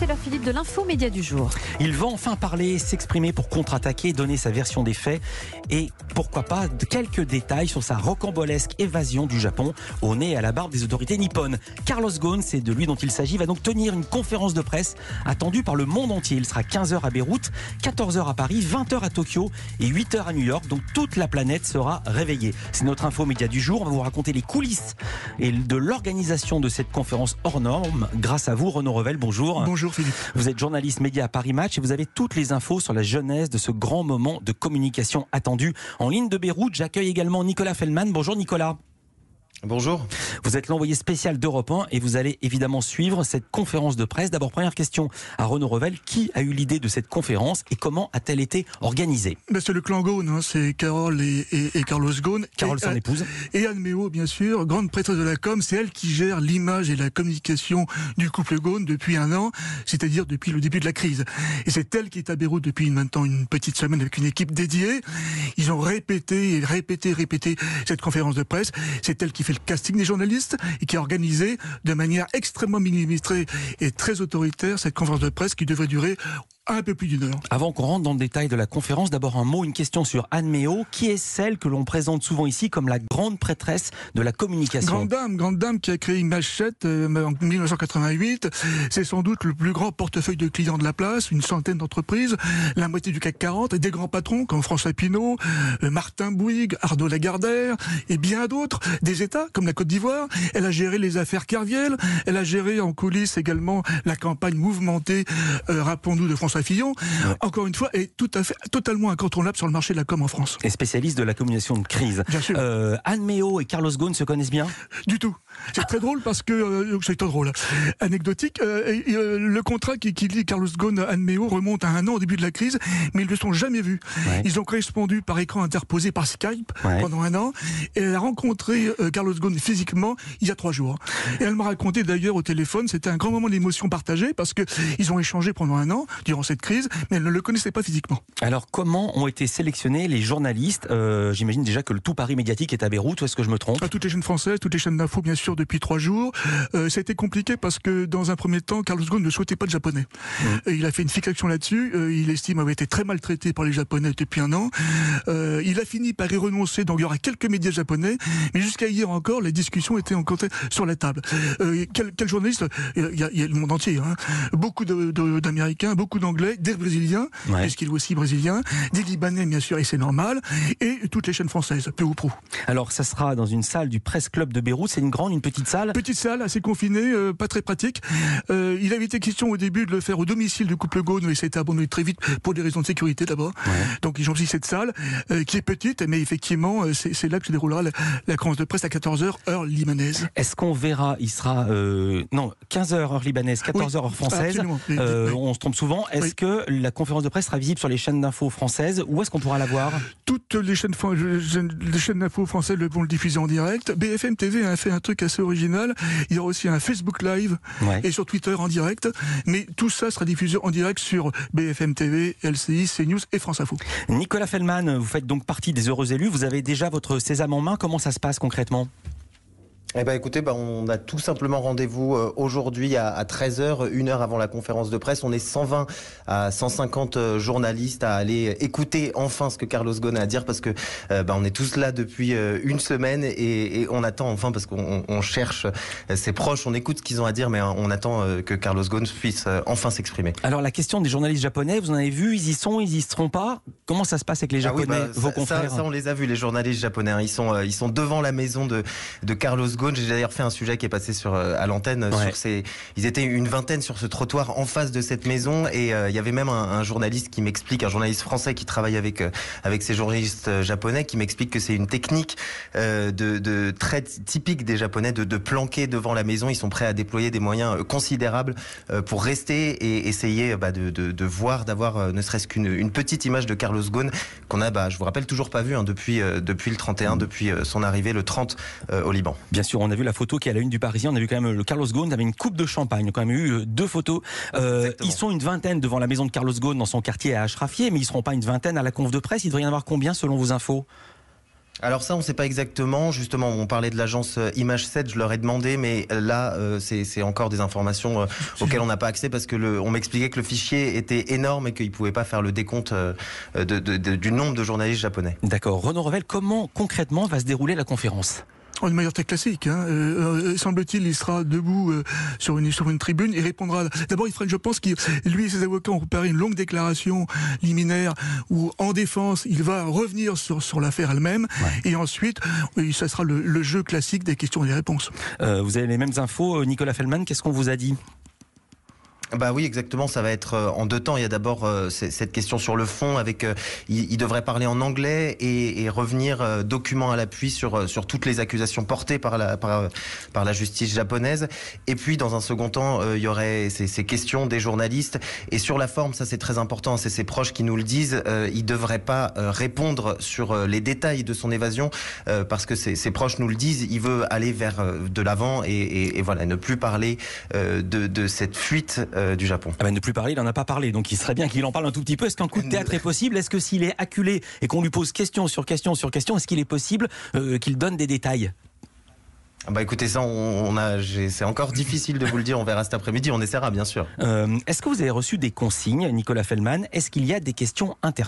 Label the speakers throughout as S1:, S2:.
S1: c'est l'heure Philippe de l'info média du jour.
S2: Il va enfin parler, s'exprimer pour contre-attaquer, donner sa version des faits et pourquoi pas quelques détails sur sa rocambolesque évasion du Japon au nez et à la barbe des autorités nippones. Carlos Ghosn, c'est de lui dont il s'agit, va donc tenir une conférence de presse attendue par le monde entier. Il sera 15h à Beyrouth, 14h à Paris, 20h à Tokyo et 8h à New York. Donc toute la planète sera réveillée. C'est notre info média du jour. On va vous raconter les coulisses et de l'organisation de cette conférence hors norme. Grâce à vous, Renaud Revel, bonjour.
S3: Bonjour Philippe.
S2: Vous êtes journaliste média à Paris Match et vous avez toutes les infos sur la genèse de ce grand moment de communication attendu. En ligne de Beyrouth, j'accueille également Nicolas Feldman. Bonjour Nicolas.
S4: Bonjour.
S2: Vous êtes l'envoyé spécial d'Europe 1 et vous allez évidemment suivre cette conférence de presse. D'abord, première question à Renaud Revel. Qui a eu l'idée de cette conférence et comment a-t-elle été organisée ?
S3: C'est le clan Ghosn, c'est Carole et Carlos Ghosn.
S2: Carole, son épouse.
S3: Et Anne Méo, bien sûr, grande prêtresse de la com. C'est elle qui gère l'image et la communication du couple Ghosn depuis un an, c'est-à-dire depuis le début de la crise. Et c'est elle qui est à Beyrouth depuis maintenant une petite semaine avec une équipe dédiée. Ils ont répété cette conférence de presse. C'est elle qui fait le casting des journalistes et qui a organisé de manière extrêmement millimétrée et très autoritaire cette conférence de presse qui devrait durer un peu plus d'une heure.
S2: Avant qu'on rentre dans le détail de la conférence, d'abord un mot, une question sur Anne Méo, qui est celle que l'on présente souvent ici comme la grande prêtresse de la communication.
S3: Grande dame qui a créé Image7 en 1988. C'est sans doute le plus grand portefeuille de clients de la place, une centaine d'entreprises, la moitié du CAC 40, et des grands patrons comme François Pinault, Martin Bouygues, Arnaud Lagardère, et bien d'autres, des États comme la Côte d'Ivoire. Elle a géré les affaires Kerviel, elle a géré en coulisses également la campagne mouvementée, rappelons-nous, de François Fillon, encore une fois, est totalement incontournable sur le marché de la com en France.
S2: Et spécialiste de la communication de crise.
S3: Bien sûr.
S2: Anne Méo et Carlos Ghosn se connaissent bien ?
S3: Du tout. C'est très drôle parce que c'est très drôle, anecdotique. Le contrat qui lie Carlos Ghosn à Anne Méo remonte à un an au début de la crise, mais ils ne se sont jamais vus. Ouais. Ils ont correspondu par écran interposé par Skype pendant un an, et elle a rencontré Carlos Ghosn physiquement il y a 3 jours. Et elle m'a raconté d'ailleurs au téléphone, c'était un grand moment d'émotion partagée parce que ils ont échangé pendant un an durant cette crise, mais elle ne le connaissait pas physiquement.
S2: Alors comment ont été sélectionnés les journalistes ? J'imagine déjà que le tout Paris médiatique est à Beyrouth, ou est-ce que je me trompe ?
S3: Toutes les chaînes françaises, toutes les chaînes d'info bien sûr depuis 3 jours. Ça a été compliqué parce que dans un premier temps, Carlos Ghosn ne souhaitait pas de japonais. Il a fait une fixation là-dessus. Il estime avoir été très maltraité par les japonais depuis un an. Il a fini par y renoncer, donc il y aura quelques médias japonais, mais jusqu'à hier encore, les discussions étaient encore sur la table. Quel journaliste ? Il y a le monde entier. Beaucoup d'Américains, beaucoup d'Anglais, des Brésiliens, puisqu'il est aussi brésilien, des Libanais bien sûr, et c'est normal, et toutes les chaînes françaises, peu ou prou.
S2: Alors ça sera dans une salle du Presse Club de Beyrouth, c'est une grande, une petite salle ?
S3: Petite salle, assez confinée, pas très pratique. Il avait été question au début de le faire au domicile du couple Ghosn, mais ça a été abandonné très vite pour des raisons de sécurité d'abord. Donc ils ont aussi cette salle qui est petite, mais effectivement c'est là que se déroulera la conférence de presse à 14h, heure libanaise.
S2: Est-ce qu'on verra, il sera 15h heure libanaise, 14h heure française, on se trompe souvent. Est-ce que la conférence de presse sera visible sur les chaînes d'infos françaises, ou est-ce qu'on pourra la voir ?
S3: Toutes les chaînes d'infos françaises vont le diffuser en direct. BFM TV a fait un truc assez original. Il y aura aussi un Facebook Live et sur Twitter en direct. Mais tout ça sera diffusé en direct sur BFM TV, LCI, CNews et France Info.
S2: Nicolas Feldman, vous faites donc partie des heureux élus. Vous avez déjà votre sésame en main. Comment ça se passe concrètement ?
S4: Écoutez, on a tout simplement rendez-vous aujourd'hui à 13h, 1 heure avant la conférence de presse. On est 120 à 150 journalistes à aller écouter enfin ce que Carlos Ghosn a à dire, parce que on est tous là depuis une semaine et on attend enfin, parce qu'on cherche ses proches, on écoute ce qu'ils ont à dire, mais on attend que Carlos Ghosn puisse enfin s'exprimer.
S2: Alors la question des journalistes japonais, vous en avez vu, ils y sont, ils y seront pas ? Comment ça se passe avec les Japonais, vos confrères ?
S4: Ça, on les a vus, les journalistes japonais. Ils sont devant la maison de Carlos Ghosn. J'ai d'ailleurs fait un sujet qui est passé à l'antenne. Ils étaient une vingtaine sur ce trottoir en face de cette maison, et il y avait même un journaliste qui m'explique, un journaliste français qui travaille avec ces journalistes japonais, qui m'explique que c'est une technique très typique des Japonais de planquer devant la maison. Ils sont prêts à déployer des moyens considérables pour rester et essayer de voir, d'avoir ne serait-ce qu'une petite image de Carlos Ghosn qu'on a, je vous rappelle, toujours pas vu depuis le 31, depuis son arrivée le 30 au Liban.
S2: Bien sûr, on a vu la photo qui est à la une du Parisien. On a vu quand même le Carlos Ghosn avec une coupe de champagne. On a quand même eu 2 photos. Ils sont une vingtaine devant la maison de Carlos Ghosn dans son quartier à Ashrafieh, mais ils ne seront pas une vingtaine à la conf de presse. Il devrait y en avoir combien selon vos infos ?
S4: Alors ça, on ne sait pas exactement. Justement, on parlait de l'agence Image 7, je leur ai demandé, mais là, c'est encore des informations auxquelles on n'a pas accès parce que on m'expliquait que le fichier était énorme et qu'ils ne pouvaient pas faire le décompte du nombre de journalistes japonais.
S2: D'accord. Renaud Revel, comment concrètement va se dérouler la conférence ?
S3: De manière très classique, semble-t-il, il sera debout sur une tribune. Il répondra. D'abord, je pense qu'il, lui et ses avocats ont préparé une longue déclaration liminaire où, en défense, il va revenir sur l'affaire elle-même. Ouais. Et ensuite, ça sera le jeu classique des questions et des réponses.
S2: Vous avez les mêmes infos, Nicolas Feldman. Qu'est-ce qu'on vous a dit ?
S4: Bah oui, exactement. Ça va être en deux temps. Il y a d'abord cette question sur le fond avec il devrait parler en anglais et revenir document à l'appui sur toutes les accusations portées par la justice japonaise. Et puis dans un second temps, il y aurait ces questions des journalistes. Et sur la forme, ça c'est très important. C'est ses proches qui nous le disent. Il devrait pas répondre sur les détails de son évasion parce que ses proches nous le disent. Il veut aller vers de l'avant et voilà, ne plus parler de cette fuite du Japon.
S2: Ne plus parler, il n'en a pas parlé, donc il serait bien qu'il en parle un tout petit peu. Est-ce qu'un coup de théâtre est possible ? Est-ce que s'il est acculé et qu'on lui pose question sur question sur question, est-ce qu'il est possible qu'il donne des détails ?
S4: Écoutez, ça, c'est encore difficile de vous le dire, on verra cet après-midi, on essaiera bien sûr.
S2: Est-ce que vous avez reçu des consignes, Nicolas Feldman ? Est-ce qu'il y a des questions interdites ?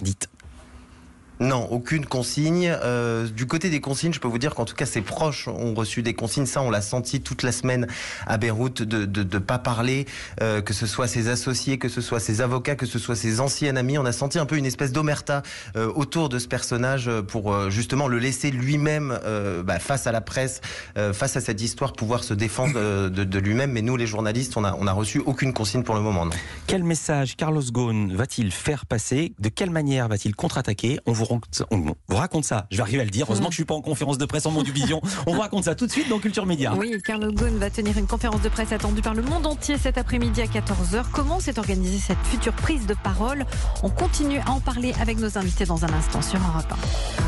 S4: Non, aucune consigne. Du côté des consignes, je peux vous dire qu'en tout cas, ses proches ont reçu des consignes. Ça, on l'a senti toute la semaine à Beyrouth, de pas parler, que ce soit ses associés, que ce soit ses avocats, que ce soit ses anciens amis. On a senti un peu une espèce d'omerta autour de ce personnage pour justement le laisser lui-même face à la presse, face à cette histoire, pouvoir se défendre de lui-même. Mais nous, les journalistes, on a reçu aucune consigne pour le moment. Non.
S2: Quel message Carlos Ghosn va-t-il faire passer ? De quelle manière va-t-il contre-attaquer ? On vous raconte ça, je vais arriver à le dire, heureusement que je ne suis pas en conférence de presse en Mondiovision. On vous raconte ça tout de suite dans Culture Média.
S1: Oui, Carlos Ghosn va tenir une conférence de presse attendue par le monde entier cet après-midi à 14h. Comment s'est organisée cette future prise de parole ? On continue à en parler avec nos invités dans un instant sur Europe 1.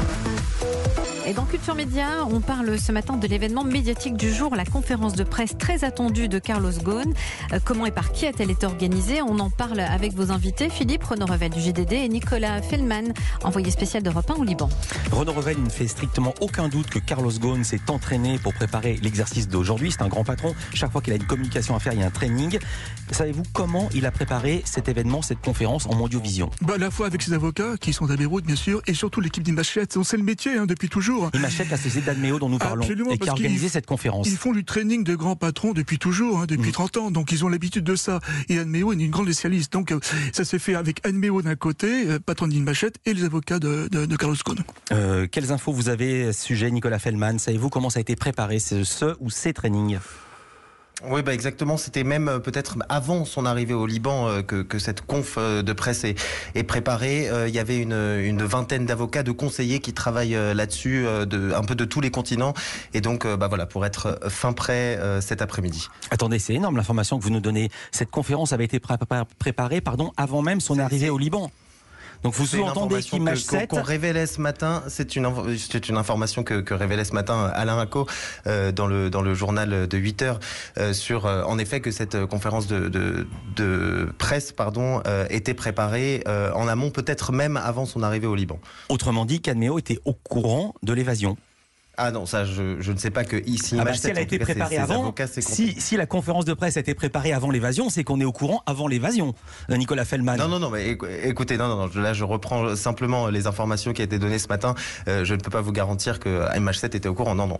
S1: Et dans Culture Média, on parle ce matin de l'événement médiatique du jour, la conférence de presse très attendue de Carlos Ghosn. Comment et par qui a-t-elle été organisée ? On en parle avec vos invités, Philippe Renaud Revel du JDD et Nicolas Feldman, envoyé spécial d'Europe 1 au Liban.
S2: Renaud Revel, il ne fait strictement aucun doute que Carlos Ghosn s'est entraîné pour préparer l'exercice d'aujourd'hui. C'est un grand patron. Chaque fois qu'il a une communication à faire, il y a un training. Savez-vous comment il a préparé cet événement, cette conférence en Mondiovision ?
S3: À la fois avec ses avocats, qui sont à Beyrouth, bien sûr, et surtout l'équipe d'Image 7. C'est le métier depuis toujours.
S2: Image 7, la société d'Admeo dont nous parlons.
S3: Absolument,
S2: et qui a organisé cette conférence.
S3: Ils font du training de grands patrons depuis toujours, depuis 30 ans. Donc ils ont l'habitude de ça. Et Admeo est une grande spécialiste. Donc ça s'est fait avec Admeo d'un côté, patron d'Image 7, et les avocats de Carlos Ghosn.
S2: Quelles infos vous avez à ce sujet, Nicolas Feldman ? Savez-vous comment ça a été préparé, ce ou ces trainings ?
S4: Oui, exactement. C'était même peut-être avant son arrivée au Liban que cette conf de presse est préparée. Il y avait une vingtaine d'avocats, de conseillers qui travaillent là-dessus, un peu de tous les continents. Et donc, voilà, pour être fin prêt cet après-midi.
S2: Attendez, c'est énorme l'information que vous nous donnez. Cette conférence avait été préparée, avant même son arrivée au Liban. Donc vous sous-entendez qu'Image 7...
S4: qu'on révélait ce matin, c'est une information que révélait ce matin Alain Acco dans le journal de 8h sur en effet que cette conférence de presse était préparée en amont, peut-être même avant son arrivée au Liban.
S2: Autrement dit, qu'Admeo était au courant de l'évasion.
S4: Ah non, ça je ne sais pas que ici.
S2: Si elle a été préparée avant, si la conférence de presse a été préparée avant l'évasion, c'est qu'on est au courant avant l'évasion. Nicolas Feldman.
S4: Non, mais écoutez, non, là je reprends simplement les informations qui ont été données ce matin. Je ne peux pas vous garantir que MH7 était au courant. Non.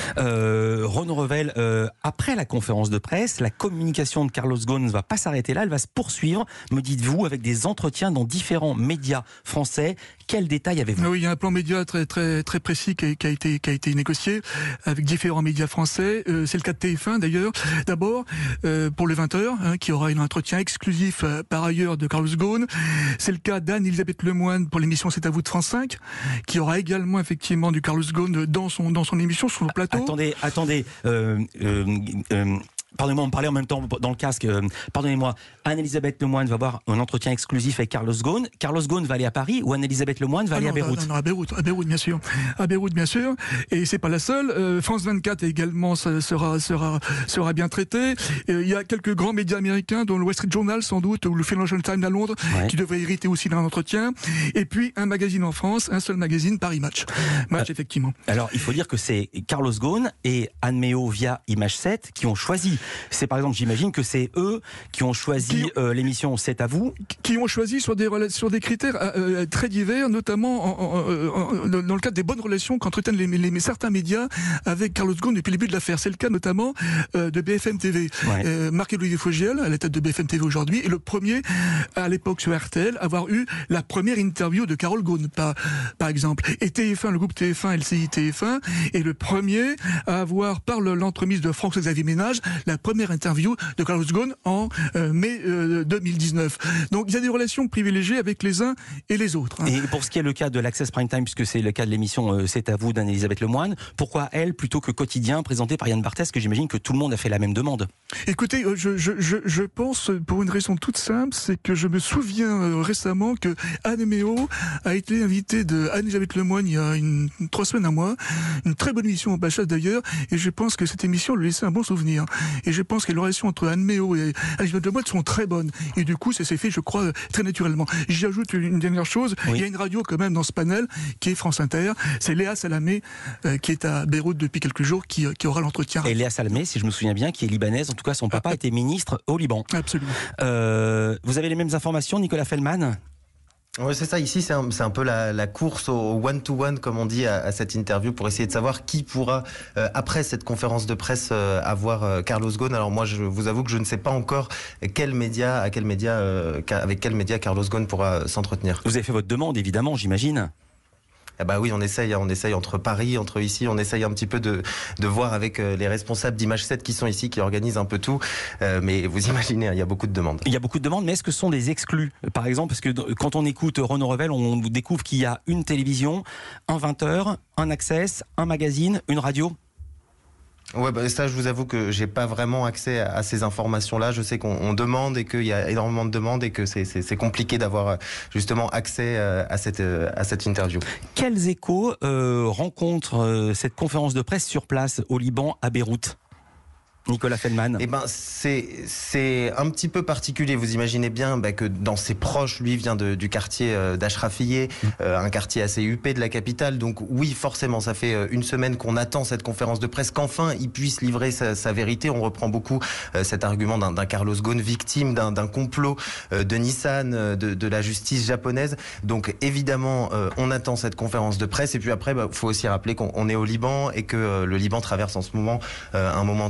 S2: Renaud Revel, après la conférence de presse, la communication de Carlos Ghosn ne va pas s'arrêter là, elle va se poursuivre, me dites-vous, avec des entretiens dans différents médias français. Quels détails avez-vous ?
S3: Oui, il y a un plan média très précis qui a été négocié avec différents médias français. C'est le cas de TF1 d'ailleurs. D'abord, pour le 20h, qui aura un entretien exclusif par ailleurs de Carlos Ghosn. C'est le cas d'Anne-Elisabeth Lemoine pour l'émission C'est à vous de France 5, qui aura également effectivement du Carlos Ghosn dans son émission, sur le plateau.
S2: Attendez. Pardonnez-moi, on me parlait en même temps dans le casque. Pardonnez-moi, Anne-Elisabeth Lemoine va avoir un entretien exclusif avec Carlos Ghosn. Carlos Ghosn va aller à Paris ou Anne-Elisabeth Lemoine va aller à Beyrouth?
S3: Non, à Beyrouth, bien sûr. À Beyrouth, bien sûr. Et c'est pas la seule. France 24 également sera bien traité. Il y a quelques grands médias américains, dont le Wall Street Journal sans doute, ou le Financial Times à Londres, qui devraient hériter aussi d'un entretien. Et puis un magazine en France, un seul magazine, Paris Match. Effectivement.
S2: Alors, il faut dire que c'est Carlos Ghosn et Anne Méo via Image 7 qui ont choisi. C'est par exemple, j'imagine que c'est eux qui ont choisi l'émission C'est à vous.
S3: Qui ont choisi sur des critères très divers, notamment dans le cadre des bonnes relations qu'entretiennent certains médias avec Carlos Ghosn depuis le début de l'affaire. C'est le cas notamment de BFM TV. Ouais. Marc-Olivier Fogiel, à la tête de BFM TV aujourd'hui, est le premier, à l'époque sur RTL, avoir eu la première interview de Carlos Ghosn, par exemple. Et TF1, le groupe TF1, LCI TF1, est le premier à avoir, par l'entremise de François-Xavier Ménage, la première interview de Carlos Ghosn en mai 2019. Donc il y a des relations privilégiées avec les uns et les autres.
S2: Et pour ce qui est le cas de l'Access Prime Time, puisque c'est le cas de l'émission C'est à vous d'Anne-Elisabeth Lemoine, pourquoi elle plutôt que Quotidien présenté par Yann Barthès, que j'imagine que tout le monde a fait la même demande?
S3: Écoutez, je pense pour une raison toute simple, c'est que je me souviens récemment que Anne Méo a été invitée de Anne-Elisabeth Lemoine il y a 3 semaines à moi, une très bonne émission en Bachas d'ailleurs, et je pense que cette émission lui laissait un bon souvenir. Et je pense que les relations entre Anne Méo et Anne-Elisabeth Lemoine sont très bonnes. Et du coup, ça s'est fait, je crois, très naturellement. J'y ajoute une dernière chose. Oui. Il y a une radio quand même dans ce panel qui est France Inter. C'est Léa Salamé qui est à Beyrouth depuis quelques jours qui aura l'entretien.
S2: Et Léa Salamé, si je me souviens bien, qui est libanaise. En tout cas, son papa était ministre au Liban.
S3: Absolument.
S2: Vous avez les mêmes informations, Nicolas Feldman?
S4: Oui, c'est ça. Ici, c'est un peu la course au one-to-one, comme on dit, à cette interview, pour essayer de savoir qui pourra, après cette conférence de presse, avoir Carlos Ghosn. Alors moi, je vous avoue que je ne sais pas encore avec quel média Carlos Ghosn pourra s'entretenir.
S2: Vous avez fait votre demande, évidemment, j'imagine.
S4: Eh ben oui, on essaye entre Paris, entre ici, on essaye un petit peu de voir avec les responsables d'Image 7 qui sont ici, qui organisent un peu tout. Mais vous imaginez, il y a beaucoup de demandes.
S2: Il y a beaucoup de demandes, mais est-ce que ce sont des exclus? Par exemple, parce que quand on écoute Renaud Revel, on découvre qu'il y a une télévision, un 20h, un Access, un magazine, une radio.
S4: Ouais, ça, je vous avoue que j'ai pas vraiment accès à ces informations-là. Je sais qu'on demande et qu'il y a énormément de demandes et que c'est compliqué d'avoir justement accès à cette interview.
S2: Quels échos rencontre cette conférence de presse sur place au Liban, à Beyrouth? Nicolas Feldman.
S4: Eh ben, c'est un petit peu particulier. Vous imaginez bien que dans ses proches, lui vient du quartier d'Achrafiyeh, un quartier assez huppé de la capitale. Donc oui, forcément, ça fait une semaine qu'on attend cette conférence de presse, qu'enfin il puisse livrer sa vérité. On reprend beaucoup cet argument d'un Carlos Ghosn victime d'un complot de Nissan, de la justice japonaise. Donc évidemment, on attend cette conférence de presse. Et puis après, faut aussi rappeler qu'on est au Liban et que le Liban traverse en ce moment un moment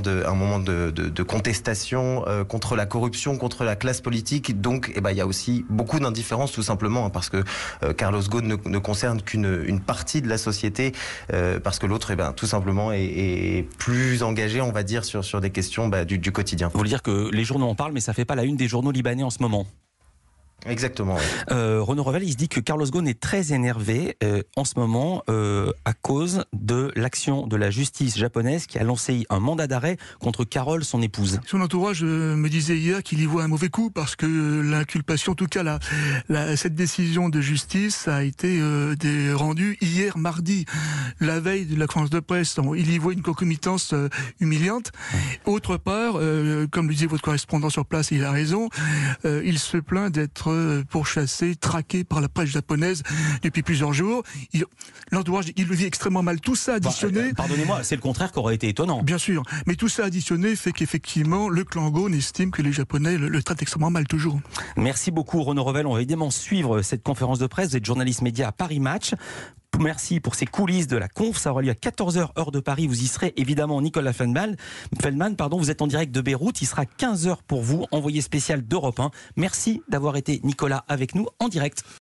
S4: de contestation contre la corruption, contre la classe politique. Donc, il y a aussi beaucoup d'indifférence, tout simplement, parce que Carlos Ghosn ne concerne qu'une partie de la société, parce que l'autre, tout simplement, est plus engagé, on va dire, sur des questions du quotidien.
S2: Vous voulez dire que les journaux en parlent, mais ça fait pas la une des journaux libanais en ce moment?
S4: Exactement. Oui.
S2: Renaud Revel, il se dit que Carlos Ghosn est très énervé en ce moment à cause de l'action de la justice japonaise qui a lancé un mandat d'arrêt contre Carole, son épouse.
S3: Son entourage me disait hier qu'il y voit un mauvais coup parce que l'inculpation, en tout cas cette décision de justice a été rendue hier mardi, la veille de la conférence de presse. Il y voit une concomitance humiliante. Autre part, comme le disait votre correspondant sur place, et il a raison, il se plaint d'être pourchassé, traqué par la presse japonaise depuis plusieurs jours. L'entourage, il le vit extrêmement mal. Tout ça additionné...
S2: pardonnez-moi, c'est le contraire qui aurait été étonnant.
S3: Bien sûr, mais tout ça additionné fait qu'effectivement, le clan Ghosn estime que les Japonais le traitent extrêmement mal toujours.
S2: Merci beaucoup Renaud Revel. On va évidemment suivre cette conférence de presse. Vous êtes journaliste média à Paris Match. Merci pour ces coulisses de la conf. Ça aura lieu à 14h heure de Paris. Vous y serez évidemment. Nicolas Feldman, vous êtes en direct de Beyrouth. Il sera 15h pour vous, envoyé spécial d'Europe 1. Merci d'avoir été Nicolas avec nous en direct.